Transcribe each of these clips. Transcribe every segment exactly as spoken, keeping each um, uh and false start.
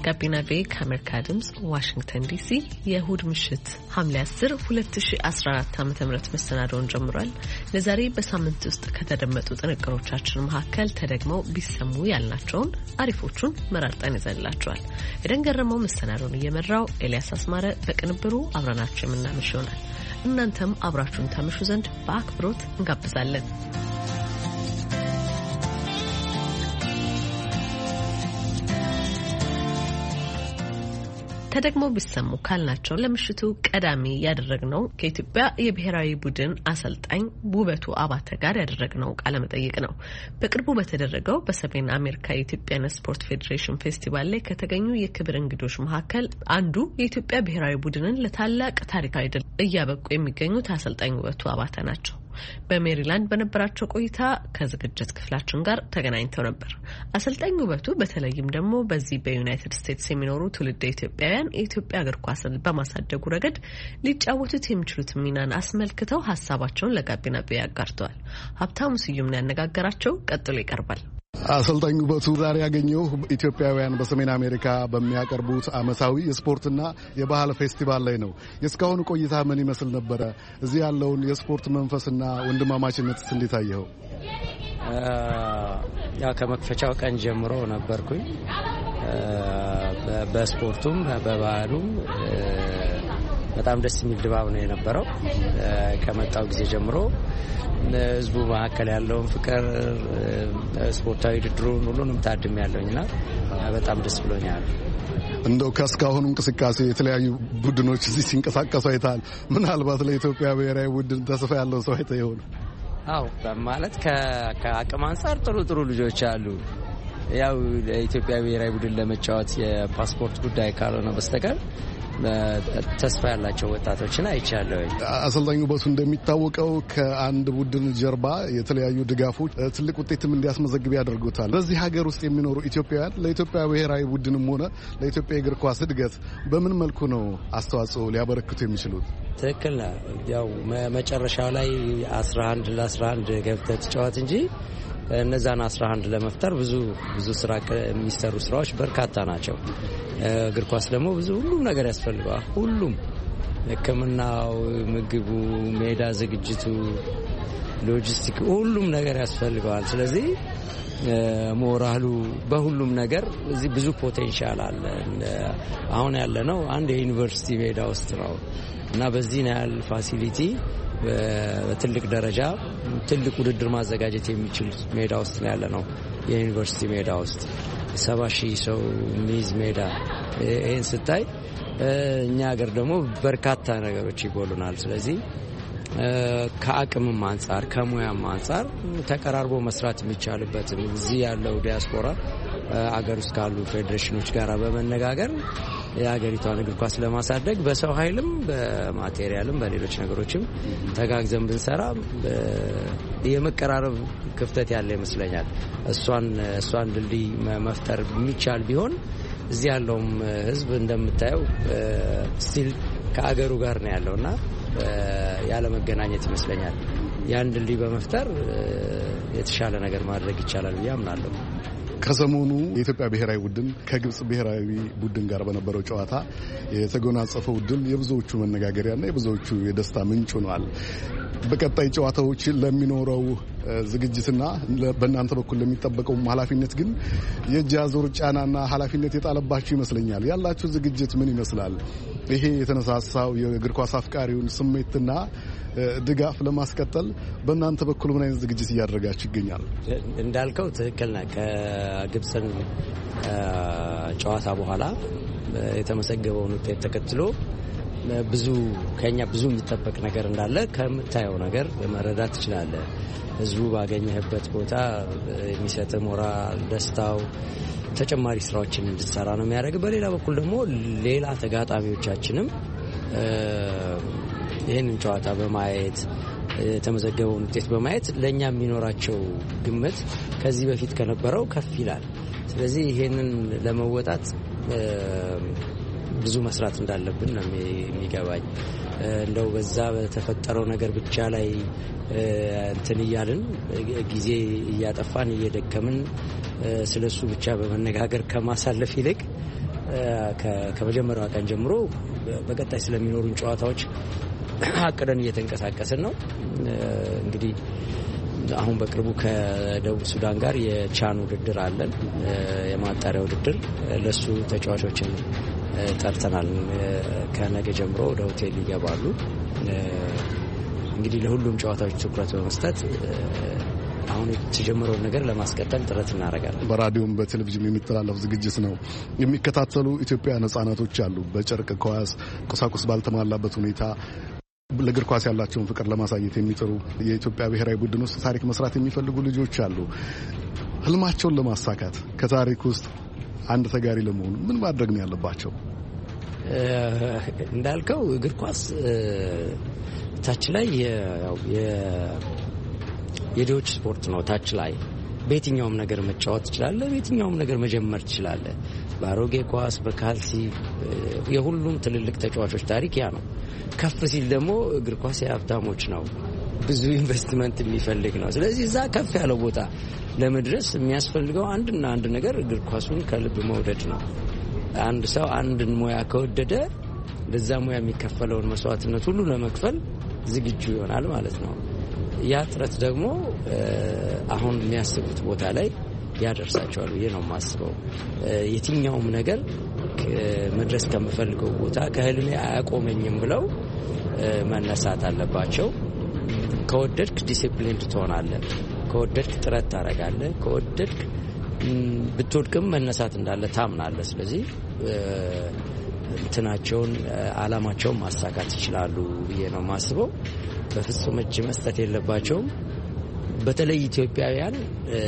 ጋቢና ቬ ከአሜሪካ ድምጽ ዋሽንግተን ዲሲ የእሁድ ምሽት ሐምሌ አስር ሁለት ሺህ አስራ አራት ዓመተ ምህረት መሰናዶውን ጀምሯል። ለዛሬ በሳምንት ውስጥ ከተደመጡ ጥንቅሮቻችን መካከል ተደግመው ቢሰሙ ያልናቸውን አሪፎቹን መራርጠን ይዘንላችኋል። የደንገረመው መሰናዶውን እየመራው ኤልያስ አስማረ በቅንብሩ አብረናችሁ የምናመሽ ይሆናል። እናንተም አብራችሁን ታመሹ ዘንድ በአክብሮት እንጋብዛለን። ተደግሞ ቢሰሙ ካልናቸው ለምሽቱ ቀዳሚ ያደረግነው ከኢትዮጵያ የብሔራዊ ቡድን አሰልጣኝ ውበቱ አባተ ጋር ያደረግነው ቃለ መጠይቅ ነው። በቅርቡ በተደረገው በሰሜን አሜሪካ የኢትዮጵያ ስፖርት ፌዴሬሽን ፌስቲቫል ላይ ከተገኙ የክብር እንግዶች መካከል አንዱ የኢትዮጵያ ብሔራዊ ቡድንን ለታላቅ ታሪካዊ ድል እያበቁ የሚገኙት አሰልጣኝ ውበቱ አባተ ናቸው። በሜሪላንድ በነበራቸው ቆይታ ከዝግጅት ክፍላችን ጋር ተገናኝተው ነበር። አሰልጣኝ ውበቱ በተለይም ደግሞ በዚህ በዩናይትድ ስቴትስ የሚኖሩ ትውልደ ኢትዮጵያውያን የኢትዮጵያ እግር ኳስን በማሳደጉ ረገድ ሊጫወቱት የሚችሉት ሚናን አስመልክተው ሀሳባቸውን ለጋቢና ቤ ያጋርተዋል። ሀብታሙ ስዩም ነው ያነጋገራቸው። ቀጥሎ ይቀርባል። አሰልጣኝ ውበቱ ዛሬ ያገኘው ኢትዮጵያውያን በሰሜን አሜሪካ በሚያቀርቡት ዓመታዊ የስፖርትና የባህል ፌስቲቫል ላይ ነው። የስካሁን ቆይታ ምን ይመስል ነበረ? እዚህ ያለውን የስፖርት መንፈስና ወንድማማችነት እንዴት አየኸው? ያ ከመክፈቻው ቀን ጀምሮ ነበርኩኝ። በስፖርቱም በባህሉም በጣም ደስ የሚል ድባብ ነው የነበረው። ከመጣው ጊዜ ጀምሮ ህዝቡ መካከል ያለውን ፍቅር፣ ስፖርታዊ ድድሩን ሁሉንም ታድም ያለውኝና በጣም ደስ ብሎኛል። እንደው ከስካሁኑ እንቅስቃሴ የተለያዩ ቡድኖች እዚህ ሲንቀሳቀሱ አይታል። ምናልባት ለኢትዮጵያ ብሔራዊ ቡድን ተስፋ ያለው ሰው አይተ ይሆን? አዎ ማለት ከአቅም አንጻር ጥሩ ጥሩ ልጆች አሉ። ያው ለኢትዮጵያ ብሔራዊ ቡድን ለመጫወት የፓስፖርት ጉዳይ ካልሆነ በስተቀር ተስፋ ያላቸው ወጣቶችን አይቻለሁ። አሰልጣኙ ውበቱ እንደሚታወቀው ከአንድ ቡድን ጀርባ የተለያዩ ድጋፎች ትልቅ ውጤትም እንዲያስመዘግብ ያደርጉታል። በዚህ ሀገር ውስጥ የሚኖሩ ኢትዮጵያውያን ለኢትዮጵያ ብሔራዊ ቡድንም ሆነ ለኢትዮጵያ እግር ኳስ እድገት በምን መልኩ ነው አስተዋጽኦ ሊያበረክቱ የሚችሉት? ትክክል ነው። ያው መጨረሻው ላይ አስራ አንድ ለአስራ አንድ ገብተህ ተጫወት እንጂ እነዛን አስራ አንድ ለመፍጠር ብዙ ብዙ ስራ የሚሰሩ ስራዎች በርካታ ናቸው። እግር ኳስ ደግሞ ብዙ ሁሉም ነገር ያስፈልገዋል። ሁሉም ሕክምናው፣ ምግቡ፣ ሜዳ ዝግጅቱ፣ ሎጂስቲክ ሁሉም ነገር ያስፈልገዋል። ስለዚህ ሞራሉ በሁሉም ነገር እዚህ ብዙ ፖቴንሻል አለ። አሁን ያለነው አንድ የዩኒቨርሲቲ ሜዳ ውስጥ ነው እና በዚህ ነው ያለ ፋሲሊቲ በትልቅ ደረጃ ትልቅ ውድድር ማዘጋጀት የሚችል ሜዳ ውስጥ ነው ያለነው። የዩኒቨርሲቲ ሜዳ ውስጥ ሰባ ሺህ ሰው ሚዝ ሜዳ። ይሄን ስታይ እኛ ሀገር ደግሞ በርካታ ነገሮች ይጎሉናል። ስለዚህ ከአቅምም አንጻር ከሙያም አንጻር ተቀራርቦ መስራት የሚቻልበት እዚህ ያለው ዲያስፖራ አገር ውስጥ ካሉ ፌዴሬሽኖች ጋር በመነጋገር የሀገሪቷን እግር ኳስ ለማሳደግ በሰው ኃይልም በማቴሪያልም በሌሎች ነገሮችም ተጋግዘን ብንሰራ የመቀራረብ ክፍተት ያለ ይመስለኛል። እሷን እሷን ድልድይ መፍጠር የሚቻል ቢሆን እዚህ ያለውም ሕዝብ እንደምታየው ስቲል ከአገሩ ጋር ነው ያለውና ያለ መገናኘት ይመስለኛል ያን ድልድይ በመፍጠር የተሻለ ነገር ማድረግ ይቻላል ብዬ አምናለሁ። ከሰሞኑ የኢትዮጵያ ብሔራዊ ቡድን ከግብጽ ብሔራዊ ቡድን ጋር በነበረው ጨዋታ የተጎናጸፈው ድል የብዙዎቹ መነጋገሪያና የብዙዎቹ የደስታ ምንጭ ሆኗል። በቀጣይ ጨዋታዎች ለሚኖረው ዝግጅትና በእናንተ በኩል ለሚጠበቀው ኃላፊነት ግን የእጅ አዙር ጫናና ኃላፊነት የጣለባችሁ ይመስለኛል። ያላችሁ ዝግጅት ምን ይመስላል? ይሄ የተነሳሳው የእግር ኳስ አፍቃሪውን ስሜትና ድጋፍ ለማስቀጠል በእናንተ በኩል ምን አይነት ዝግጅት እያደረጋችሁ ይገኛል? እንዳልከው ትክክል ነህ። ከግብጽን ጨዋታ በኋላ የተመሰገበውን ውጤት ተከትሎ ብዙ ከኛ ብዙ የሚጠበቅ ነገር እንዳለ ከምታየው ነገር መረዳት ትችላለህ። ህዝቡ ባገኘህበት ቦታ የሚሰጥ ሞራል፣ ደስታው ተጨማሪ ስራዎችን እንድትሰራ ነው የሚያደርግ። በሌላ በኩል ደግሞ ሌላ ተጋጣሚዎቻችንም ይህንን ጨዋታ በማየት የተመዘገበውን ውጤት በማየት ለእኛ የሚኖራቸው ግምት ከዚህ በፊት ከነበረው ከፍ ይላል። ስለዚህ ይህንን ለመወጣት ብዙ መስራት እንዳለብን ነው የሚገባኝ። እንደው በዛ በተፈጠረው ነገር ብቻ ላይ እንትን እያልን ጊዜ እያጠፋን እየደከምን ስለሱ ብቻ በመነጋገር ከማሳለፍ ይልቅ ከመጀመሪያው ቀን ጀምሮ በቀጣይ ስለሚኖሩ ጨዋታዎች አቅደን እየተንቀሳቀስን ነው። እንግዲህ አሁን በቅርቡ ከደቡብ ሱዳን ጋር የቻን ውድድር አለን፣ የማጣሪያ ውድድር። ለሱ ተጫዋቾችን ጠርተናል። ከነገ ጀምሮ ወደ ሆቴል ይገባሉ። እንግዲህ ለሁሉም ጨዋታዎች ትኩረት በመስጠት አሁን የተጀመረው ነገር ለማስቀጠል ጥረት እናደርጋለን። በራዲዮም በቴሌቪዥን የሚተላለፍ ዝግጅት ነው። የሚከታተሉ ኢትዮጵያውያን ሕጻናቶች አሉ። በጨርቅ ኳስ ቁሳቁስ ባልተሟላበት ሁኔታ ለእግር ኳስ ያላቸውን ፍቅር ለማሳየት የሚጥሩ የኢትዮጵያ ብሔራዊ ቡድን ውስጥ ታሪክ መስራት የሚፈልጉ ልጆች አሉ። ህልማቸውን ለማሳካት ከታሪክ ውስጥ አንድ ተጋሪ ለመሆኑ ምን ማድረግ ነው ያለባቸው? እንዳልከው እግር ኳስ ታች ላይ ያው የድሆች ስፖርት ነው። ታች ላይ በየትኛውም ነገር መጫወት ትችላለህ፣ በየትኛውም ነገር መጀመር ትችላለህ። በአሮጌ ኳስ፣ በካልሲ የሁሉም ትልልቅ ተጫዋቾች ታሪክ ያ ነው። ከፍ ሲል ደግሞ እግር ኳስ የሀብታሞች ነው፣ ብዙ ኢንቨስትመንት የሚፈልግ ነው። ስለዚህ እዛ ከፍ ያለው ቦታ ለመድረስ የሚያስፈልገው አንድና አንድ ነገር እግር ኳሱን ከልብ መውደድ ነው። አንድ ሰው አንድን ሙያ ከወደደ ለዛ ሙያ የሚከፈለውን መስዋዕትነት ሁሉ ለመክፈል ዝግጁ ይሆናል ማለት ነው። ያ ጥረት ደግሞ አሁን የሚያስቡት ቦታ ላይ ያደርሳቸዋል ብዬ ነው የማስበው። የትኛውም ነገር መድረስ ከምፈልገው ቦታ ከህልሜ አያቆመኝም ብለው መነሳት አለባቸው። ከወደድክ ዲሲፕሊን ትሆናለህ፣ ከወደድክ ጥረት ታደርጋለህ፣ ከወደድክ ብትወድቅም መነሳት እንዳለ ታምናለህ። ስለዚህ እንትናቸውን አላማቸውን ማሳካት ይችላሉ ብዬ ነው የማስበው። በፍጹም እጅ መስጠት የለባቸውም። በተለይ ኢትዮጵያውያን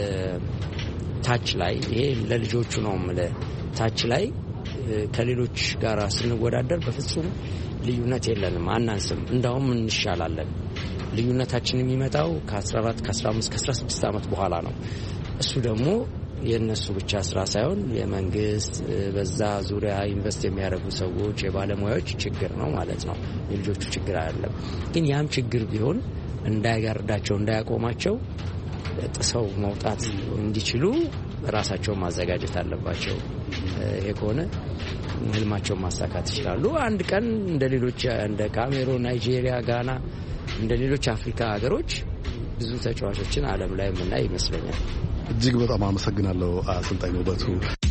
ታች ላይ ይሄ ለልጆቹ ነው የምልህ፣ ታች ላይ ከሌሎች ጋር ስንወዳደር በፍጹም ልዩነት የለንም፣ አናንስም፣ እንዳውም እንሻላለን። ልዩነታችን የሚመጣው ከ14 ከ15 ከ16 ዓመት በኋላ ነው። እሱ ደግሞ የነሱ ብቻ ስራ ሳይሆን የመንግስት በዛ ዙሪያ ኢንቨስት የሚያደርጉ ሰዎች የባለሙያዎች ችግር ነው ማለት ነው። የልጆቹ ችግር አይደለም። ግን ያም ችግር ቢሆን እንዳይጋርዳቸው እንዳያቆማቸው ጥሰው መውጣት እንዲችሉ ራሳቸውን ማዘጋጀት አለባቸው። ይሄ ከሆነ ህልማቸውን ማሳካት ይችላሉ። አንድ ቀን እንደ ሌሎች እንደ ካሜሩን፣ ናይጄሪያ፣ ጋና እንደ ሌሎች አፍሪካ ሀገሮች ብዙ ተጫዋቾችን ዓለም ላይ የምናይ ይመስለኛል። እጅግ በጣም አመሰግናለሁ አሰልጣኝ ውበቱ።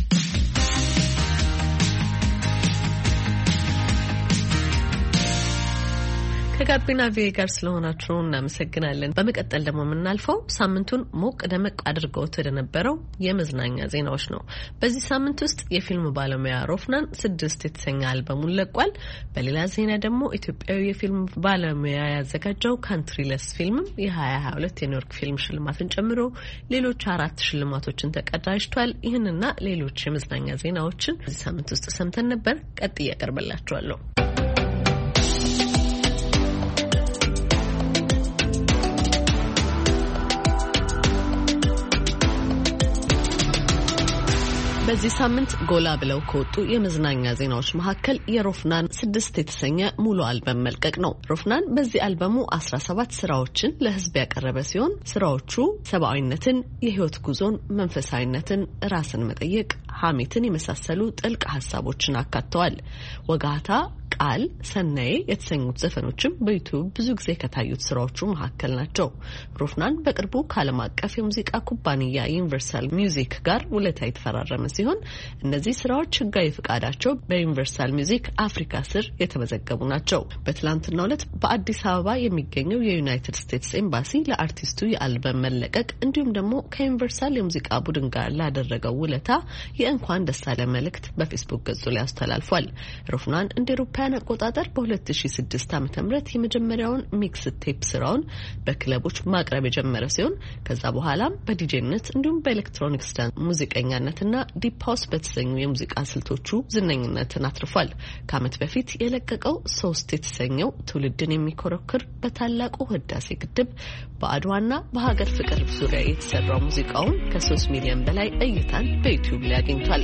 ከጋቢና ቪኦኤ ጋር ስለሆናችሁ እናመሰግናለን። በመቀጠል ደግሞ የምናልፈው ሳምንቱን ሞቅ ደመቅ አድርገውት ወደ ነበረው የመዝናኛ ዜናዎች ነው። በዚህ ሳምንት ውስጥ የፊልም ባለሙያ ሮፍናን ስድስት የተሰኘ አልበሙን ለቋል። በሌላ ዜና ደግሞ ኢትዮጵያዊ የፊልም ባለሙያ ያዘጋጀው ካንትሪለስ ፊልምም የሀያ ሀያ ሁለት የኒውዮርክ ፊልም ሽልማትን ጨምሮ ሌሎች አራት ሽልማቶችን ተቀዳጅቷል። ይህንና ሌሎች የመዝናኛ ዜናዎችን በዚህ ሳምንት ውስጥ ሰምተን ነበር። ቀጥዬ ያቀርብላችኋለሁ። በዚህ ሳምንት ጎላ ብለው ከወጡ የመዝናኛ ዜናዎች መካከል የሮፍናን ስድስት የተሰኘ ሙሉ አልበም መልቀቅ ነው። ሮፍናን በዚህ አልበሙ አስራ ሰባት ስራዎችን ለህዝብ ያቀረበ ሲሆን ስራዎቹ ሰብአዊነትን፣ የህይወት ጉዞን፣ መንፈሳዊነትን፣ ራስን መጠየቅ፣ ሀሜትን የመሳሰሉ ጥልቅ ሀሳቦችን አካተዋል። ወጋታ፣ ቃል፣ ሰናዬ የተሰኙት ዘፈኖችም በዩቲዩብ ብዙ ጊዜ ከታዩት ስራዎቹ መካከል ናቸው። ሮፍናን በቅርቡ ከዓለም አቀፍ የሙዚቃ ኩባንያ ዩኒቨርሳል ሚውዚክ ጋር ውለታ የተፈራረመ ሲሆን እነዚህ ስራዎች ህጋዊ ፍቃዳቸው በዩኒቨርሳል ሚውዚክ አፍሪካ ስር የተመዘገቡ ናቸው። በትላንትናው ዕለት በአዲስ አበባ የሚገኘው የዩናይትድ ስቴትስ ኤምባሲ ለአርቲስቱ የአልበም መለቀቅ እንዲሁም ደግሞ ከዩኒቨርሳል የሙዚቃ ቡድን ጋር ላደረገው ውለታ የእንኳን ደስ አለ መልእክት በፌስቡክ ገጹ ላይ አስተላልፏል። ሮፍናን እንደ አውሮፓውያን አቆጣጠር በሁለት ሺ ስድስት ዓመተ ምህረት የመጀመሪያውን ሚክስ ቴፕ ስራውን በክለቦች ማቅረብ የጀመረ ሲሆን ከዛ በኋላም በዲጄነት እንዲሁም በኤሌክትሮኒክስ ዳንስ ሙዚቀኛነትና ዲፕ ሃውስ በተሰኙ የሙዚቃ ስልቶቹ ዝነኝነትን አትርፏል። ከዓመት በፊት የለቀቀው ሶስት የተሰኘው ትውልድን የሚኮረክር በታላቁ ህዳሴ ግድብ በአድዋና በሀገር ፍቅር ዙሪያ የተሰራው ሙዚቃውን ከሶስት ሚሊዮን በላይ እይታን በዩቲዩብ ላይ አግኝቷል።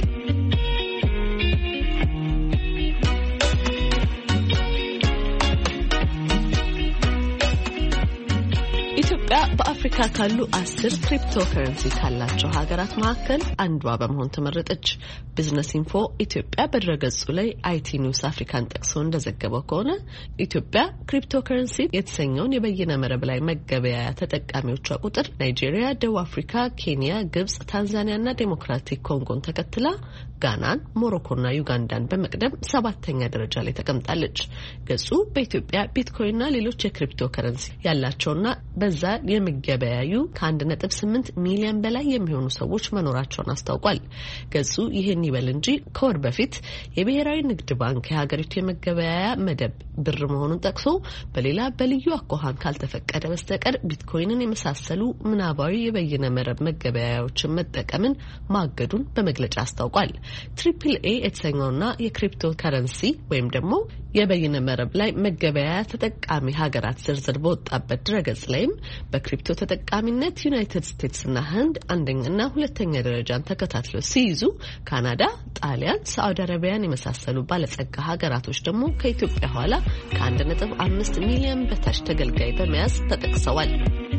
ኢትዮጵያ በአፍሪካ ካሉ አስር ክሪፕቶከረንሲ ካላቸው ሀገራት መካከል አንዷ በመሆን ተመረጠች። ቢዝነስ ኢንፎ ኢትዮጵያ በድረገጹ ላይ አይቲ ኒውስ አፍሪካን ጠቅሶ እንደዘገበው ከሆነ ኢትዮጵያ ክሪፕቶከረንሲ የተሰኘውን የበይነ መረብ ላይ መገበያያ ተጠቃሚዎቿ ቁጥር ናይጄሪያ፣ ደቡብ አፍሪካ፣ ኬንያ፣ ግብጽ፣ ታንዛኒያና ዴሞክራቲክ ኮንጎን ተከትላ ጋናን፣ ሞሮኮና ዩጋንዳን በመቅደም ሰባተኛ ደረጃ ላይ ተቀምጣለች። ገጹ በኢትዮጵያ ቢትኮይንና ሌሎች የክሪፕቶ ከረንሲ ያላቸውና በዛ የሚገበያዩ ከአንድ ነጥብ ስምንት ሚሊዮን በላይ የሚሆኑ ሰዎች መኖራቸውን አስታውቋል። ገጹ ይህን ይበል እንጂ ከወር በፊት የብሔራዊ ንግድ ባንክ የሀገሪቱ የመገበያያ መደብ ብር መሆኑን ጠቅሶ በሌላ በልዩ አኳኋን ካልተፈቀደ በስተቀር ቢትኮይንን የመሳሰሉ ምናባዊ የበይነ መረብ መገበያያዎችን መጠቀምን ማገዱን በመግለጫ አስታውቋል። ትሪፕል ኤ የተሰኘውና የክሪፕቶ ከረንሲ ወይም ደግሞ የበይነ መረብ ላይ መገበያያ ተጠቃሚ ሀገራት ዝርዝር በወጣበት ድረገጽ ላይም በክሪፕቶ ተጠቃሚነት ዩናይትድ ስቴትስና ህንድ አንደኛና ሁለተኛ ደረጃን ተከታትለው ሲይዙ ካናዳ፣ ጣሊያን፣ ሳዑዲ አረቢያን የመሳሰሉ ባለጸጋ ሀገራቶች ደግሞ ከኢትዮጵያ ኋላ ከአንድ ነጥብ አምስት ሚሊዮን በታች ተገልጋይ በመያዝ ተጠቅሰዋል።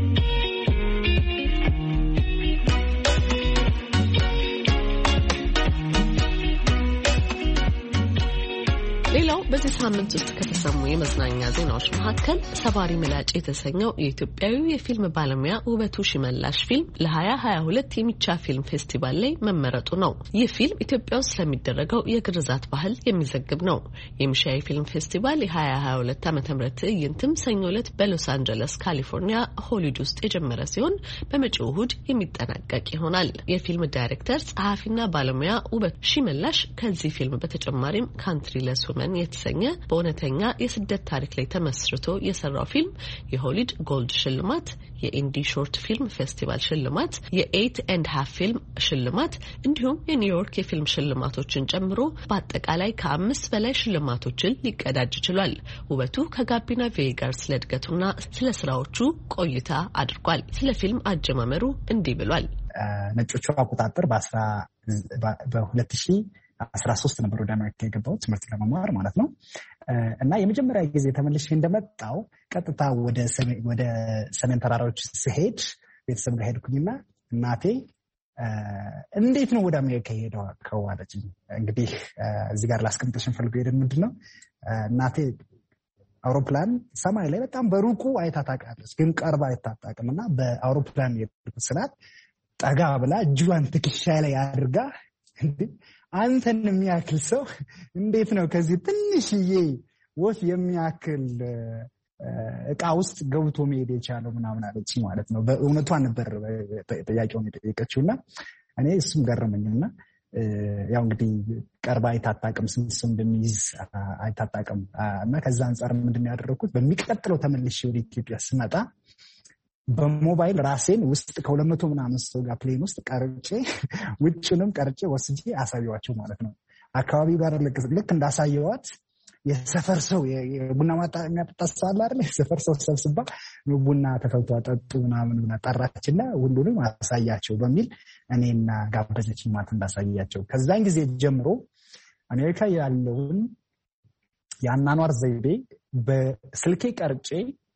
ሌላው በዚህ ሳምንት ውስጥ ከተሰሙ የመዝናኛ ዜናዎች መካከል ሰባሪ ምላጭ የተሰኘው የኢትዮጵያዊ የፊልም ባለሙያ ውበቱ ሽመላሽ ፊልም ለሀያ ሀያ ሁለት የሚቻ ፊልም ፌስቲቫል ላይ መመረጡ ነው። ይህ ፊልም ኢትዮጵያ ውስጥ ስለሚደረገው የግርዛት ባህል የሚዘግብ ነው። የሚቻ የፊልም ፌስቲቫል የ ሀያ ሀያ ሁለት ዓመተ ምህረት ትዕይንትም ሰኞ ዕለት በሎስ አንጀለስ ካሊፎርኒያ ሆሊውድ ውስጥ የጀመረ ሲሆን በመጪው እሁድ የሚጠናቀቅ ይሆናል። የፊልም ዳይሬክተር ጸሐፊና ባለሙያ ውበቱ ሽመላሽ ከዚህ ፊልም በተጨማሪም ካንትሪ ለስ ውመን የተሰኘ በእውነተኛ የስደት ታሪክ ላይ ተመስርቶ የሰራው ፊልም የሆሊውድ ጎልድ ሽልማት፣ የኢንዲ ሾርት ፊልም ፌስቲቫል ሽልማት፣ የኤይት ኤንድ ሃፍ ፊልም ሽልማት እንዲሁም የኒውዮርክ የፊልም ሽልማቶችን ጨምሮ በአጠቃላይ ከአምስት በላይ ሽልማቶችን ሊቀዳጅ ችሏል። ውበቱ ከጋቢና ቪ ጋር ስለ እድገቱና ስለ ስራዎቹ ቆይታ አድርጓል። ስለ ፊልም አጀማመሩ እንዲህ ብሏል። ነጮቹ አቆጣጠር በሁለት ሺህ አስራ ሶስት ነበር ወደ አሜሪካ የገባው ትምህርት ለመማር ማለት ነው። እና የመጀመሪያ ጊዜ ተመልሼ እንደመጣው ቀጥታ ወደ ሰሜን ተራራዎች ስሄድ ቤተሰብ ጋር ሄድኩኝና እናቴ እንዴት ነው ወደ አሜሪካ የሄደው ከዋለችኝ። እንግዲህ እዚህ ጋር ላስቀምጥሽ ፈልገው ሄደን ምንድነው እናቴ አውሮፕላን ሰማይ ላይ በጣም በሩቁ አይታ ታውቃለች፣ ግን ቀርባ አይታጣቅም። እና በአውሮፕላን የሄድኩት ስላት ጠጋ ብላ እጇን ትከሻ ላይ አድርጋ አንተን የሚያክል ሰው እንዴት ነው ከዚህ ትንሽዬ ወፍ የሚያክል እቃ ውስጥ ገብቶ መሄድ የቻለው ምናምን አለች ማለት ነው። በእውነቷን ነበር ጥያቄውን የጠየቀችውና እኔ እሱም ገረመኝና ያው እንግዲህ ቀርባ አይታጣቅም፣ ስንት ሰው እንደሚይዝ አይታጣቅም። እና ከዛ አንፃር ምንድን ያደረኩት በሚቀጥለው ተመልሼ ወደ ኢትዮጵያ ስመጣ በሞባይል ራሴን ውስጥ ከሁለት መቶ ምናምን ሰው ጋር ፕሌን ውስጥ ቀርጬ ውጭንም ቀርጬ ወስጄ አሳየዋቸው ማለት ነው። አካባቢው ጋር ልክ እንዳሳየዋት የሰፈር ሰው የቡና የሚያጠጣ ሰው አለ አይደል? የሰፈር ሰው ሰብስባ ቡና ተፈልቶ ጠጡ ምናምን ብላ ጠራችና ሁሉንም አሳያቸው በሚል እኔና ጋበዘችኝ ማለት እንዳሳያቸው። ከዛን ጊዜ ጀምሮ አሜሪካ ያለውን የአኗኗር ዘይቤ በስልኬ ቀርጬ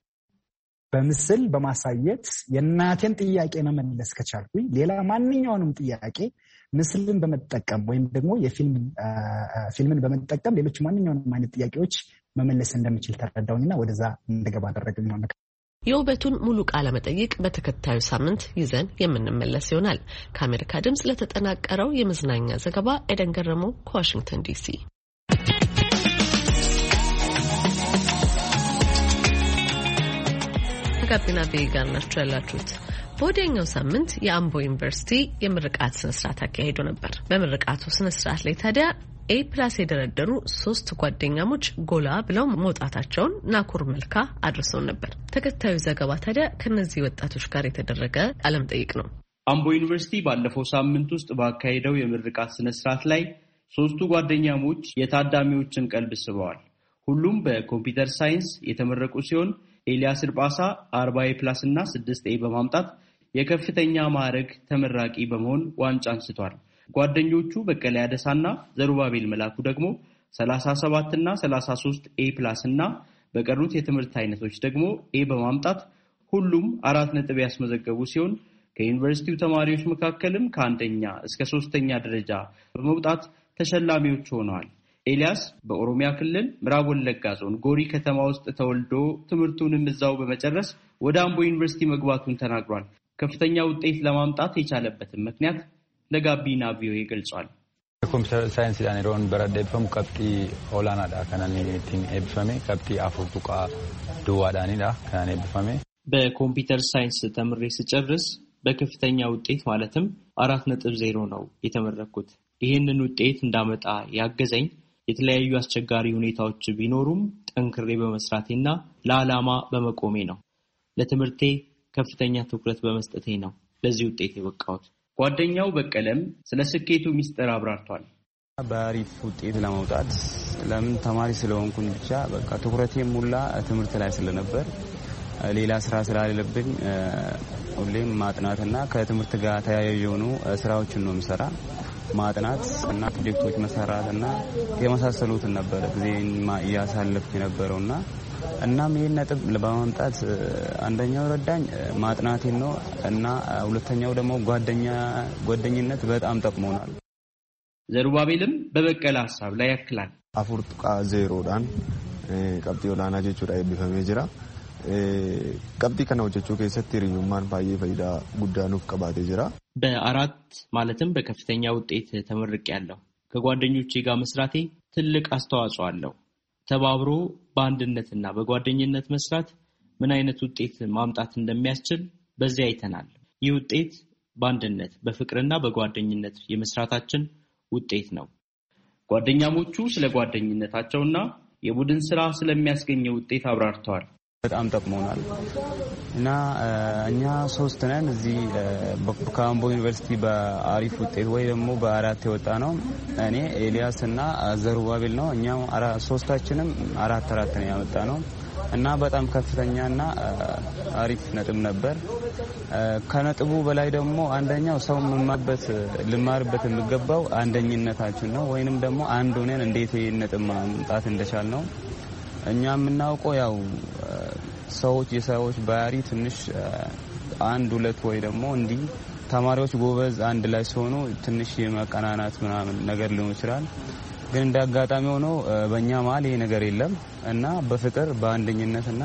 በምስል በማሳየት የእናቴን ጥያቄ መመለስ ከቻልኩኝ ሌላ ማንኛውንም ጥያቄ ምስልን በመጠቀም ወይም ደግሞ የፊልም ፊልምን በመጠቀም ሌሎች ማንኛውንም አይነት ጥያቄዎች መመለስ እንደምችል ተረዳውኝና ወደዛ እንደገባ አደረገኝ ማለት ነው። የውበቱን ሙሉ ቃለ መጠይቅ በተከታዩ ሳምንት ይዘን የምንመለስ ይሆናል። ከአሜሪካ ድምጽ ለተጠናቀረው የመዝናኛ ዘገባ ኤደን ገረመው ከዋሽንግተን ዲሲ። ጋቢና ቪ ጋር ናችሁ ያላችሁት። በወዲያኛው ሳምንት የአምቦ ዩኒቨርሲቲ የምርቃት ስነስርዓት አካሄዶ ነበር። በምርቃቱ ስነስርዓት ላይ ታዲያ ኤ ፕላስ የደረደሩ ሶስት ጓደኛሞች ጎላ ብለው መውጣታቸውን ናኩር መልካ አድርሰው ነበር። ተከታዩ ዘገባ ታዲያ ከነዚህ ወጣቶች ጋር የተደረገ ቃለ መጠይቅ ነው። አምቦ ዩኒቨርሲቲ ባለፈው ሳምንት ውስጥ ባካሄደው የምርቃት ስነስርዓት ላይ ሶስቱ ጓደኛሞች የታዳሚዎችን ቀልብ ስበዋል። ሁሉም በኮምፒውተር ሳይንስ የተመረቁ ሲሆን ኤልያስ እርጳሳ አርባ ኤ ፕላስ እና ስድስት ኤ በማምጣት የከፍተኛ ማዕረግ ተመራቂ በመሆን ዋንጫ አንስቷል። ጓደኞቹ በቀለ ያደሳና ዘሩባቤል መላኩ ደግሞ ሰላሳ ሰባት እና ሰላሳ ሶስት ኤ ፕላስ እና በቀሩት የትምህርት አይነቶች ደግሞ ኤ በማምጣት ሁሉም አራት ነጥብ ያስመዘገቡ ሲሆን ከዩኒቨርሲቲው ተማሪዎች መካከልም ከአንደኛ እስከ ሶስተኛ ደረጃ በመውጣት ተሸላሚዎች ሆነዋል። ኤልያስ በኦሮሚያ ክልል ምዕራብ ወለጋ ዞን ጎሪ ከተማ ውስጥ ተወልዶ ትምህርቱንም እዛው በመጨረስ ወደ አምቦ ዩኒቨርሲቲ መግባቱን ተናግሯል። ከፍተኛ ውጤት ለማምጣት የቻለበትን ምክንያት ለጋቢና ቪኦኤ ገልጿል። ኮምፒውተር ሳይንስ ዳኔሮን በረደፈም ቀብጢ ኦላናዳ ከናኒ ቲን ኤብፈሜ ቀብጢ አፍሩቃ ዱዋዳኒዳ ከናኒ ኤብፈሜ በኮምፒውተር ሳይንስ ተምሬ ስጨርስ በከፍተኛ ውጤት ማለትም አራት ነጥብ ዜሮ ነው የተመረኩት። ይህንን ውጤት እንዳመጣ ያገዘኝ የተለያዩ አስቸጋሪ ሁኔታዎች ቢኖሩም ጠንክሬ በመስራቴና ለዓላማ በመቆሜ ነው። ለትምህርቴ ከፍተኛ ትኩረት በመስጠቴ ነው ለዚህ ውጤት የበቃሁት። ጓደኛው በቀለም ስለ ስኬቱ ሚስጥር አብራርቷል። በአሪፍ ውጤት ለማውጣት ለምን ተማሪ ስለሆንኩኝ ብቻ በቃ ትኩረቴ ሙላ ትምህርት ላይ ስለነበር ሌላ ስራ ስላልለብኝ ሁሌም ማጥናትና ከትምህርት ጋር ተያያዥ የሆኑ ስራዎችን ነው የምሰራ። ማጥናት እና ፕሮጀክቶች መስራትና የመሳሰሉትን ነበር ጊዜን ያሳለፍኩ የነበረውና እናም ይሄን ነጥብ ለማምጣት አንደኛው ረዳኝ ማጥናቴን ነው እና ሁለተኛው ደግሞ ጓደኛ ጓደኝነት በጣም ጠቅሞናል። ዘሩባቤልም በበቀለ ሐሳብ ላይ ያክላል። አፍሩቃ ዜሮዳን ቀብጢ ኦላና ጀቹዳ ይብፈሜ ጅራ ቀብጢ ከነው ጀቹ ከሰት ሪዩማን ባዬ ፈይዳ ጉዳኑፍ ቀባቴ ጅራ በአራት ማለትም በከፍተኛ ውጤት ተመርቄያለሁ። ከጓደኞቼ ጋር መስራቴ ትልቅ አስተዋጽኦ አለው። ተባብሮ በአንድነትና በጓደኝነት መስራት ምን አይነት ውጤት ማምጣት እንደሚያስችል በዚያ አይተናል። ይህ ውጤት በአንድነት በፍቅርና በጓደኝነት የመስራታችን ውጤት ነው። ጓደኛሞቹ ስለ ጓደኝነታቸውና የቡድን ስራ ስለሚያስገኘው ውጤት አብራርተዋል። በጣም ጠቅሞናል እና እኛ ሶስት ነን እዚህ በካምቦ ዩኒቨርሲቲ በአሪፍ ውጤት ወይ ደግሞ በአራት የወጣ ነው። እኔ ኤልያስ እና ዘሩባቤል ነው። እኛ ሶስታችንም አራት አራት ነው ያመጣ ነው እና በጣም ከፍተኛና አሪፍ ነጥብ ነበር። ከነጥቡ በላይ ደግሞ አንደኛው ሰው መማበት ልማርበት የሚገባው አንደኝነታችን ነው ወይንም ደግሞ አንድ ሆነን እንዴት ነጥብ ማምጣት እንደቻል ነው። እኛ የምናውቀው ያው ሰዎች የሰዎች ባህሪ ትንሽ አንድ ሁለት ወይ ደግሞ እንዲህ ተማሪዎች ጎበዝ አንድ ላይ ሲሆኑ ትንሽ የመቀናናት ምናምን ነገር ሊሆን ይችላል። ግን እንደ አጋጣሚ ሆኖ በእኛ መሀል ይሄ ነገር የለም እና በፍቅር በአንደኝነትና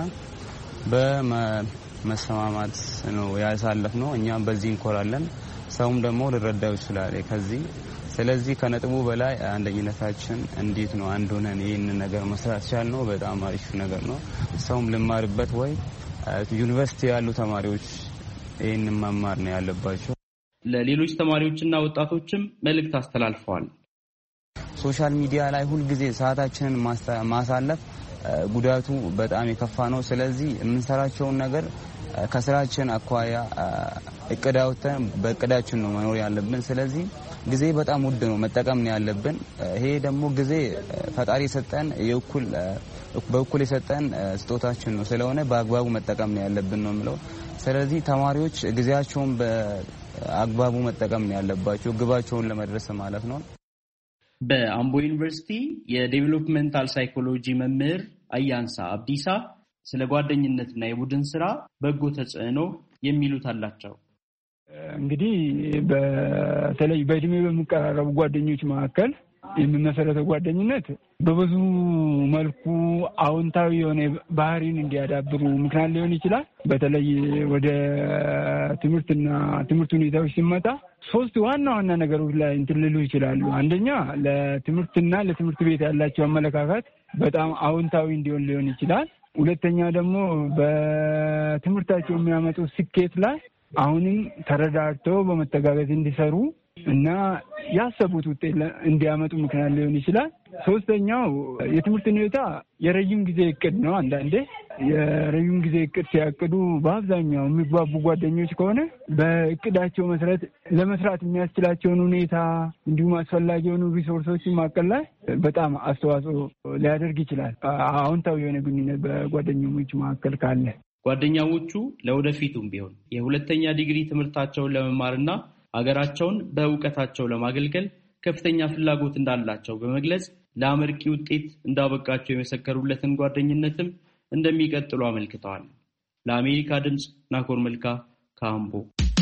በመሰማማት ነው ያሳለፍነው። እኛም በዚህ እንኮራለን። ሰውም ደግሞ ሊረዳው ይችላል ከዚህ። ስለዚህ ከነጥቡ በላይ አንደኝነታችን እንዴት ነው አንድ ሆነን ይሄን ነገር መስራት ቻልነው በጣም አሪፍ ነገር ነው። ሰውም ልማርበት ወይ ዩኒቨርሲቲ ያሉ ተማሪዎች ይሄን መማር ነው ያለባቸው። ለሌሎች ተማሪዎችና ወጣቶችም መልእክት አስተላልፈዋል። ሶሻል ሚዲያ ላይ ሁሉ ጊዜ ሰዓታችንን ማሳለፍ ጉዳቱ በጣም የከፋ ነው። ስለዚህ የምንሰራቸውን ነገር ከስራችን አኳያ እቅዳውተን በእቅዳችን ነው መኖር ያለብን። ስለዚህ ጊዜ በጣም ውድ ነው፣ መጠቀም ነው ያለብን። ይሄ ደግሞ ጊዜ ፈጣሪ የሰጠን የእኩል በእኩል የሰጠን ስጦታችን ነው። ስለሆነ በአግባቡ መጠቀም ነው ያለብን ነው የምለው። ስለዚህ ተማሪዎች ጊዜያቸውን በአግባቡ መጠቀም ነው ያለባቸው ግባቸውን ለመድረስ ማለት ነው። በአምቦ ዩኒቨርሲቲ የዴቨሎፕመንታል ሳይኮሎጂ መምህር አያንሳ አብዲሳ ስለ ጓደኝነትና የቡድን ስራ በጎ ተጽዕኖ የሚሉት አላቸው። እንግዲህ በተለይ በእድሜ በሚቀራረቡ ጓደኞች መካከል የሚመሰረተው ጓደኝነት በብዙ መልኩ አዎንታዊ የሆነ ባህሪን እንዲያዳብሩ ምክንያት ሊሆን ይችላል። በተለይ ወደ ትምህርትና ትምህርት ሁኔታዎች ሲመጣ ሶስት ዋና ዋና ነገሮች ላይ እንትን ሊሉ ይችላሉ። አንደኛ ለትምህርትና ለትምህርት ቤት ያላቸው አመለካከት በጣም አዎንታዊ እንዲሆን ሊሆን ይችላል። ሁለተኛ ደግሞ በትምህርታቸው የሚያመጡት ስኬት ላይ አሁንም ተረዳድተው በመተጋገዝ እንዲሰሩ እና ያሰቡት ውጤት እንዲያመጡ ምክንያት ሊሆን ይችላል። ሶስተኛው የትምህርት ሁኔታ የረጅም ጊዜ እቅድ ነው። አንዳንዴ የረጅም ጊዜ እቅድ ሲያቅዱ በአብዛኛው የሚግባቡ ጓደኞች ከሆነ በእቅዳቸው መሰረት ለመስራት የሚያስችላቸውን ሁኔታ እንዲሁም አስፈላጊ የሆኑ ሪሶርሶችን ማቀል ላይ በጣም አስተዋጽኦ ሊያደርግ ይችላል። አዎንታዊ የሆነ ግንኙነት በጓደኞች መካከል ካለ ጓደኛዎቹ ለወደፊቱም ቢሆን የሁለተኛ ዲግሪ ትምህርታቸውን ለመማርና አገራቸውን በእውቀታቸው ለማገልገል ከፍተኛ ፍላጎት እንዳላቸው በመግለጽ ለአመርቂ ውጤት እንዳበቃቸው የመሰከሩለትን ጓደኝነትም እንደሚቀጥሉ አመልክተዋል። ለአሜሪካ ድምጽ ናኮር መልካ ካምቦ።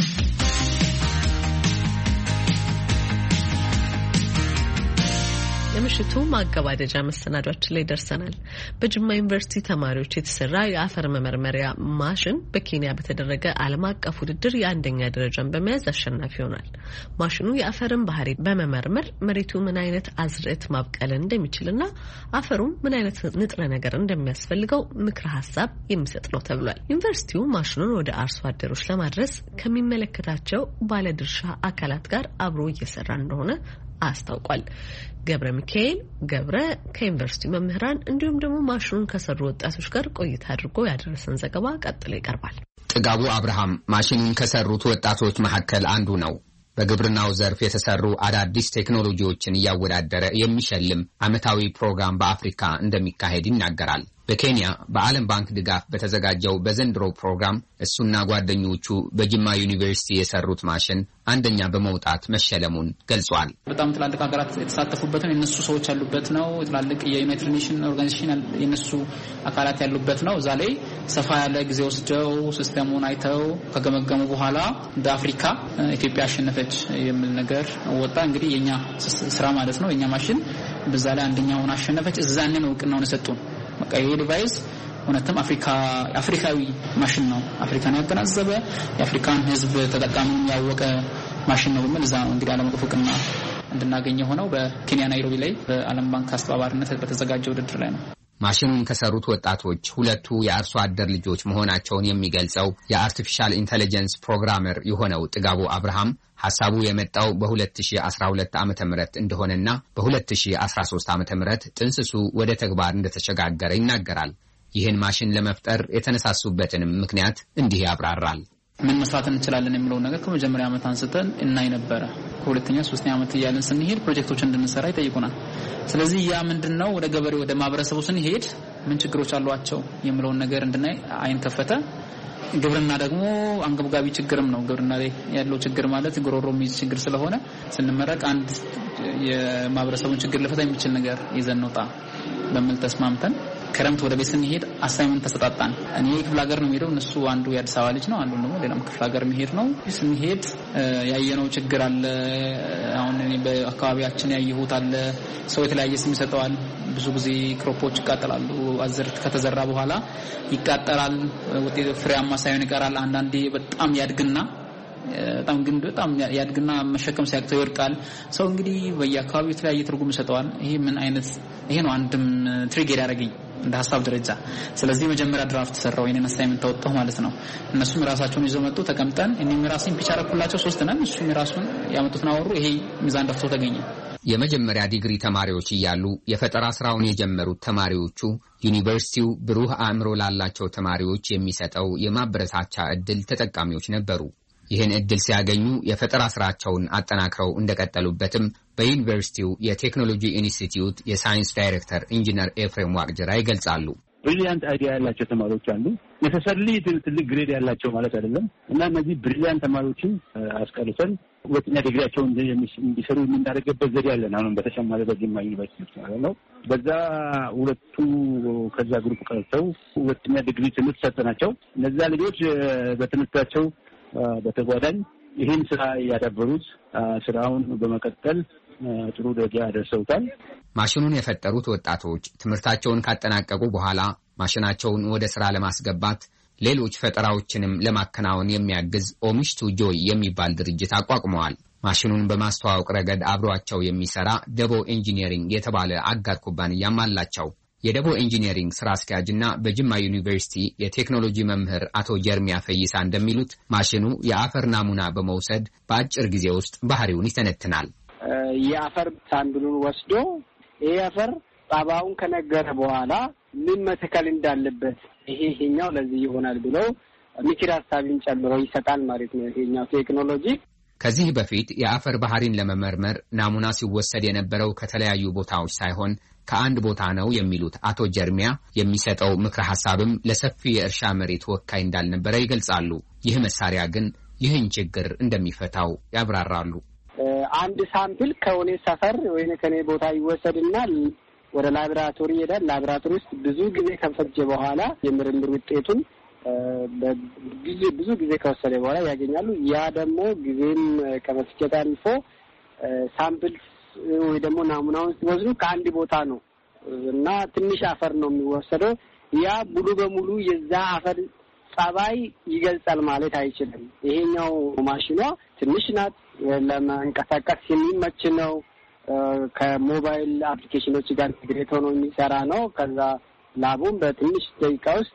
የምሽቱ ማገባደጃ መሰናዷችን ላይ ደርሰናል። በጅማ ዩኒቨርሲቲ ተማሪዎች የተሰራ የአፈር መመርመሪያ ማሽን በኬንያ በተደረገ ዓለም አቀፍ ውድድር የአንደኛ ደረጃን በመያዝ አሸናፊ ሆኗል። ማሽኑ የአፈርን ባህሪ በመመርመር መሬቱ ምን አይነት አዝርዕት ማብቀል እንደሚችልና አፈሩም ምን አይነት ንጥረ ነገር እንደሚያስፈልገው ምክረ ሀሳብ የሚሰጥ ነው ተብሏል። ዩኒቨርሲቲው ማሽኑን ወደ አርሶ አደሮች ለማድረስ ከሚመለከታቸው ባለድርሻ አካላት ጋር አብሮ እየሰራ እንደሆነ አስታውቋል። ገብረ ሚካኤል ገብረ ከዩኒቨርሲቲ መምህራን እንዲሁም ደግሞ ማሽኑን ከሰሩ ወጣቶች ጋር ቆይታ አድርጎ ያደረሰን ዘገባ ቀጥሎ ይቀርባል። ጥጋቡ አብርሃም ማሽኑን ከሰሩት ወጣቶች መካከል አንዱ ነው። በግብርናው ዘርፍ የተሰሩ አዳዲስ ቴክኖሎጂዎችን እያወዳደረ የሚሸልም ዓመታዊ ፕሮግራም በአፍሪካ እንደሚካሄድ ይናገራል። በኬንያ በዓለም ባንክ ድጋፍ በተዘጋጀው በዘንድሮ ፕሮግራም እሱና ጓደኞቹ በጅማ ዩኒቨርሲቲ የሰሩት ማሽን አንደኛ በመውጣት መሸለሙን ገልጿል። በጣም ትላልቅ ሀገራት የተሳተፉበት ነው። የነሱ ሰዎች ያሉበት ነው። ትላልቅ የዩናይትድ ኔሽን ኦርጋናይዜሽን የነሱ አካላት ያሉበት ነው። እዛ ላይ ሰፋ ያለ ጊዜ ወስደው ሲስተሙን አይተው ከገመገሙ በኋላ በአፍሪካ ኢትዮጵያ አሸነፈች የሚል ነገር ወጣ። እንግዲህ የኛ ስራ ማለት ነው። የኛ ማሽን በዛ ላይ አንደኛውን አሸነፈች። እዛን ነው እውቅናውን የሰጡን። በቃ ይሄ ዲቫይስ እውነትም አፍሪካ አፍሪካዊ ማሽን ነው። አፍሪካን ያገናዘበ የአፍሪካን ሕዝብ ተጠቃሚውን ያወቀ ማሽን ነው በሚል እዛ ነው እንግዲህ ዓለም አቀፍ እውቅና እንድናገኝ ሆነው በኬንያ ናይሮቢ ላይ በዓለም ባንክ አስተባባሪነት በተዘጋጀ ውድድር ላይ ነው። ማሽኑን ከሰሩት ወጣቶች ሁለቱ የአርሶ አደር ልጆች መሆናቸውን የሚገልጸው የአርቲፊሻል ኢንተለጀንስ ፕሮግራመር የሆነው ጥጋቡ አብርሃም ሐሳቡ የመጣው በ2012 ዓመተ ምህረት እንደሆነና በ2013 ዓመተ ምህረት ጥንስሱ ወደ ተግባር እንደተሸጋገረ ይናገራል። ይህን ማሽን ለመፍጠር የተነሳሱበትንም ምክንያት እንዲህ ያብራራል። ምን መስራት እንችላለን የሚለው ነገር ከመጀመሪያ ዓመት አንስተን እናይ ነበር። ከሁለተኛ ሶስተኛ ዓመት እያለን ስንሄድ ፕሮጀክቶችን እንድንሰራ ይጠይቁናል። ስለዚህ ያ ምንድነው ወደ ገበሬ ወደ ማህበረሰቡ ስንሄድ ምን ችግሮች አሏቸው የሚለውን ነገር እንድናይ አይን ከፈተ። ግብርና ደግሞ አንገብጋቢ ችግርም ነው። ግብርና ላይ ያለው ችግር ማለት ጉሮሮ የሚይዝ ችግር ስለሆነ ስንመረቅ አንድ የማህበረሰቡን ችግር ለፈታ የሚችል ነገር ይዘን ወጣ በሚል ተስማምተን ከረምት ወደ ቤት ስንሄድ አሳይመንት ተሰጣጣን። እኔ ክፍለ ሀገር ነው የሚሄደው፣ እነሱ አንዱ የአዲስ አበባ ልጅ ነው፣ አንዱ ደግሞ ሌላም ክፍለ ሀገር የሚሄድ ነው። ስንሄድ ያየነው ችግር አለ። አሁን እኔ በአካባቢያችን ያየሁት አለ። ሰው የተለያየ ስም ይሰጠዋል። ብዙ ጊዜ ክሮፖች ይቃጠላሉ። አዝርት ከተዘራ በኋላ ይቃጠላል። ውጤት ፍሬያማ ሳይሆን ይቀራል። አንዳንዴ በጣም ያድግና በጣም ግን በጣም ያድግና መሸከም ሲያቅተው ይወድቃል። ሰው እንግዲህ በየአካባቢው የተለያየ ትርጉም ይሰጠዋል። ይሄ ምን አይነት ይሄ ነው አንድም ትሪገር ያደረገኝ እንደ ሐሳብ ደረጃ። ስለዚህ መጀመሪያ ድራፍት ተሰራው የኔን አሳይመንት ተወጣው ማለት ነው። እነሱም ራሳቸውን ይዘው መጡ። ተቀምጠን እኔም ራሴን ፒክቸር አኩላቸው ሶስት ነን። እሱም ራሱን ያመጡትና አወሩ። ይሄ ሚዛን ደፍቶ ተገኘ። የመጀመሪያ ዲግሪ ተማሪዎች እያሉ የፈጠራ ስራውን የጀመሩት ተማሪዎቹ ዩኒቨርሲቲው ብሩህ አእምሮ ላላቸው ተማሪዎች የሚሰጠው የማበረታቻ ዕድል ተጠቃሚዎች ነበሩ። ይህን ዕድል ሲያገኙ የፈጠራ ስራቸውን አጠናክረው እንደቀጠሉበትም በዩኒቨርሲቲው የቴክኖሎጂ ኢንስቲትዩት የሳይንስ ዳይሬክተር ኢንጂነር ኤፍሬም ዋቅጅራ ይገልጻሉ። ብሪሊያንት አይዲያ ያላቸው ተማሪዎች አሉ። ነሰሰርሊ ትልቅ ግሬድ ያላቸው ማለት አይደለም እና እነዚህ ብሪሊያንት ተማሪዎችን አስቀርተን ሁለተኛ ዲግሪያቸውን እንዲሰሩ የምናደርግበት ዘዴ ያለን አሁን በተጨማሪ በጅማ ዩኒቨርሲቲ ማለት ነው። በዛ ሁለቱ ከዛ ግሩፕ ቀርተው ሁለተኛ ዲግሪ ትምህርት ሰጠናቸው። እነዛ ልጆች በትምህርታቸው በተጓዳኝ ይህን ስራ ያዳበሩት ስራውን በመቀጠል ጥሩ ደረጃ ያደርሰውታል። ማሽኑን የፈጠሩት ወጣቶች ትምህርታቸውን ካጠናቀቁ በኋላ ማሽናቸውን ወደ ስራ ለማስገባት ሌሎች ፈጠራዎችንም ለማከናወን የሚያግዝ ኦሚሽቱ ጆይ የሚባል ድርጅት አቋቁመዋል። ማሽኑን በማስተዋወቅ ረገድ አብሯቸው የሚሰራ ደቦ ኢንጂነሪንግ የተባለ አጋር ኩባንያም አላቸው። የደቦ ኢንጂነሪንግ ስራ አስኪያጅና በጅማ ዩኒቨርሲቲ የቴክኖሎጂ መምህር አቶ ጀርሚያ ፈይሳ እንደሚሉት ማሽኑ የአፈር ናሙና በመውሰድ በአጭር ጊዜ ውስጥ ባህሪውን ይተነትናል። የአፈር ሳምፕሉን ወስዶ ይሄ አፈር ጣባውን ከነገረ በኋላ ምን መተከል እንዳለበት ይሄ ይሄኛው ለዚህ ይሆናል ብሎ ምክር ሐሳብን ጨምሮ ይሰጣል ማለት ነው ይሄኛው ቴክኖሎጂ። ከዚህ በፊት የአፈር ባህሪን ለመመርመር ናሙና ሲወሰድ የነበረው ከተለያዩ ቦታዎች ሳይሆን ከአንድ ቦታ ነው የሚሉት አቶ ጀርሚያ የሚሰጠው ምክረ ሐሳብም ለሰፊ የእርሻ መሬት ወካይ እንዳልነበረ ይገልጻሉ። ይህ መሳሪያ ግን ይህን ችግር እንደሚፈታው ያብራራሉ። አንድ ሳምፕል ከሆነ ሰፈር ወይ ከኔ ቦታ ይወሰድና ወደ ላብራቶሪ ይሄዳል። ላብራቶሪ ውስጥ ብዙ ጊዜ ከፈጀ በኋላ የምርምር ውጤቱን በጊዜ ብዙ ጊዜ ከወሰደ በኋላ ያገኛሉ። ያ ደግሞ ጊዜም ከመስጨት አልፎ ሳምፕል ወይ ደግሞ ናሙናውን ሲወስዱ ከአንድ ቦታ ነው እና ትንሽ አፈር ነው የሚወሰደው። ያ ሙሉ በሙሉ የዛ አፈር ጸባይ ይገልጻል ማለት አይችልም። ይሄኛው ማሽኗ ትንሽ ናት፣ ለማንቀሳቀስ የሚመች ነው። ከሞባይል አፕሊኬሽኖች ጋር ኢንተግሬት ሆኖ የሚሰራ ነው። ከዛ ላቡን በትንሽ ደቂቃ ውስጥ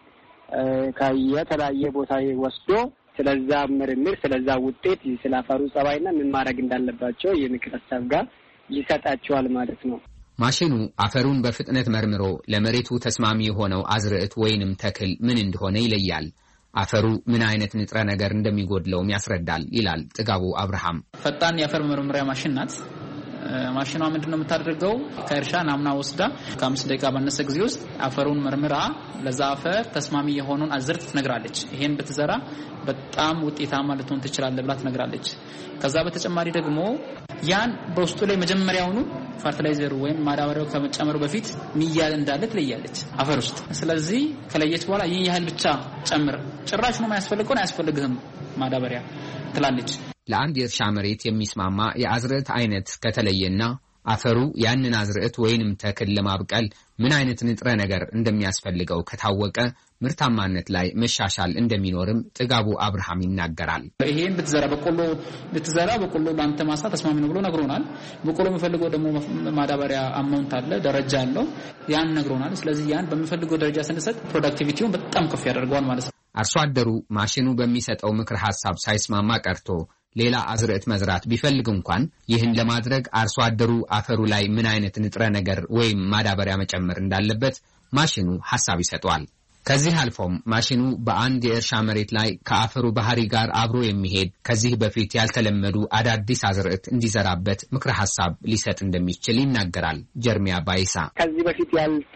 ከየተለያየ ቦታ ወስዶ ስለዛ ምርምር ስለዛ ውጤት ስላፈሩ ጸባይና ምን ማድረግ እንዳለባቸው የምክር ሀሳብ ጋር ይሰጣቸዋል ማለት ነው። ማሽኑ አፈሩን በፍጥነት መርምሮ ለመሬቱ ተስማሚ የሆነው አዝርዕት ወይንም ተክል ምን እንደሆነ ይለያል። አፈሩ ምን አይነት ንጥረ ነገር እንደሚጎድለውም ያስረዳል ይላል ጥጋቡ አብርሃም። ፈጣን የአፈር መርመሪያ ማሽን ናት። ማሽኗ ምንድነው የምታደርገው? ከእርሻ ናሙና ወስዳ ከአምስት ደቂቃ ባነሰ ጊዜ ውስጥ አፈሩን መርምራ ለዛ አፈር ተስማሚ የሆነውን አዝርዕት ትነግራለች። ይሄን ብትዘራ በጣም ውጤታማ ልትሆን ትችላለህ ብላ ትነግራለች። ከዛ በተጨማሪ ደግሞ ያን በውስጡ ላይ መጀመሪያውኑ ፈርቲላይዘሩ ወይም ማዳበሪያው ከመጨመሩ በፊት ሚያል እንዳለ ትለያለች አፈር ውስጥ። ስለዚህ ከለየች በኋላ ይሄን ያህል ብቻ ጨምር፣ ጭራሽ ነው የማያስፈልገው አያስፈልግም ማዳበሪያ ትላለች። ለአንድ የእርሻ መሬት የሚስማማ የአዝርዕት አይነት ከተለየና አፈሩ ያንን አዝርዕት ወይንም ተክል ለማብቀል ምን አይነት ንጥረ ነገር እንደሚያስፈልገው ከታወቀ ምርታማነት ላይ መሻሻል እንደሚኖርም ጥጋቡ አብርሃም ይናገራል። ይሄን ብትዘራ በቆሎ ብትዘራ በቆሎ ለአንተ ማሳ ተስማሚ ነው ብሎ ነግሮናል። በቆሎ የሚፈልገው ደግሞ ማዳበሪያ አማውንት አለ፣ ደረጃ አለው፣ ያን ነግሮናል። ስለዚህ ያን በሚፈልገው ደረጃ ስንሰጥ ፕሮዳክቲቪቲውን በጣም ከፍ ያደርገዋል ማለት ነው። አርሶ አደሩ ማሽኑ በሚሰጠው ምክር ሐሳብ ሳይስማማ ቀርቶ ሌላ አዝርዕት መዝራት ቢፈልግ እንኳን ይህን ለማድረግ አርሶ አደሩ አፈሩ ላይ ምን አይነት ንጥረ ነገር ወይም ማዳበሪያ መጨመር እንዳለበት ማሽኑ ሐሳብ ይሰጠዋል። ከዚህ አልፎም ማሽኑ በአንድ የእርሻ መሬት ላይ ከአፈሩ ባህሪ ጋር አብሮ የሚሄድ ከዚህ በፊት ያልተለመዱ አዳዲስ አዝርዕት እንዲዘራበት ምክረ ሐሳብ ሊሰጥ እንደሚችል ይናገራል ጀርሚያ ባይሳ። ከዚህ በፊት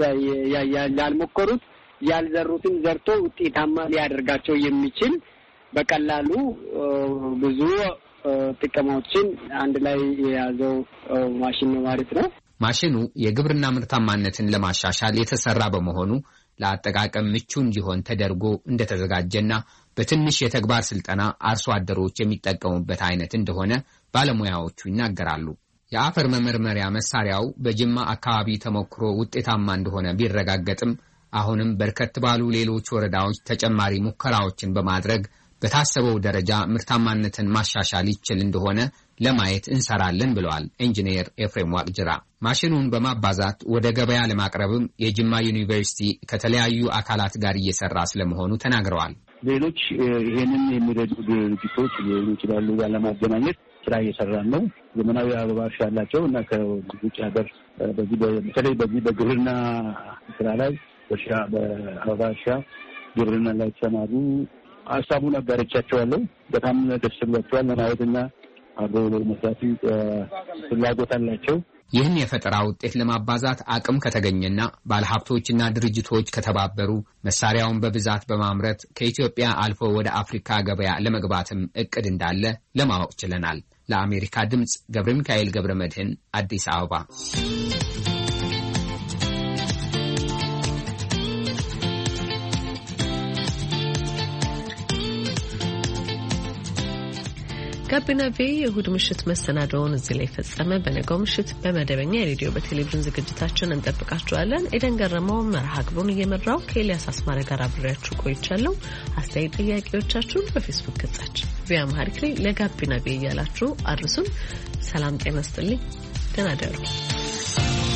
ያልሞከሩት ያልዘሩትን ዘርቶ ውጤታማ ሊያደርጋቸው የሚችል በቀላሉ ብዙ ጥቅሞችን አንድ ላይ የያዘው ማሽን ነው ማለት ነው። ማሽኑ የግብርና ምርታማነትን ለማሻሻል የተሰራ በመሆኑ ለአጠቃቀም ምቹ እንዲሆን ተደርጎ እንደተዘጋጀና በትንሽ የተግባር ስልጠና አርሶ አደሮች የሚጠቀሙበት አይነት እንደሆነ ባለሙያዎቹ ይናገራሉ። የአፈር መመርመሪያ መሳሪያው በጅማ አካባቢ ተሞክሮ ውጤታማ እንደሆነ ቢረጋገጥም አሁንም በርከት ባሉ ሌሎች ወረዳዎች ተጨማሪ ሙከራዎችን በማድረግ በታሰበው ደረጃ ምርታማነትን ማሻሻል ይችል እንደሆነ ለማየት እንሰራለን ብለዋል ኢንጂነር ኤፍሬም ዋቅጅራ። ማሽኑን በማባዛት ወደ ገበያ ለማቅረብም የጅማ ዩኒቨርሲቲ ከተለያዩ አካላት ጋር እየሰራ ስለመሆኑ ተናግረዋል። ሌሎች ይሄንን የሚረዱ ድርጅቶች ሊሆኑ ይችላሉ ጋር ለማገናኘት ስራ እየሰራን ነው። ዘመናዊ አበባ እርሻ ያላቸው እና ከውጭ ሀገር በዚህ በተለይ በዚህ በግብርና ስራ ላይ እርሻ በአበባ እርሻ ግብርና ላይ ተሰማሩ ሀሳቡን አጋርቻቸዋለሁ። በጣም ደስ ብሏቸዋል ለማየትና አብሮ መስራት ፍላጎት አላቸው። ይህን የፈጠራ ውጤት ለማባዛት አቅም ከተገኘና ባለሀብቶችና ድርጅቶች ከተባበሩ መሳሪያውን በብዛት በማምረት ከኢትዮጵያ አልፎ ወደ አፍሪካ ገበያ ለመግባትም እቅድ እንዳለ ለማወቅ ችለናል። ለአሜሪካ ድምፅ ገብረ ሚካኤል ገብረ መድህን አዲስ አበባ። ጋቢና ቪ የእሁድ ምሽት መሰናዶውን እዚህ ላይ ፈጸመ። በነገው ምሽት በመደበኛ የሬዲዮ በቴሌቪዥን ዝግጅታችን እንጠብቃችኋለን። ኤደን ገረመው መርሃ ግብሩን እየመራው ከኤልያስ አስማረ ጋር አብሬያችሁ ቆይቻለሁ። አስተያየት ጥያቄዎቻችሁን በፌስቡክ ገጻችን ቪ አምሃሪክ ላይ ለጋቢና ቪ እያላችሁ አድርሱን። ሰላም ጤና ይስጥልኝ። ደህና እደሩ።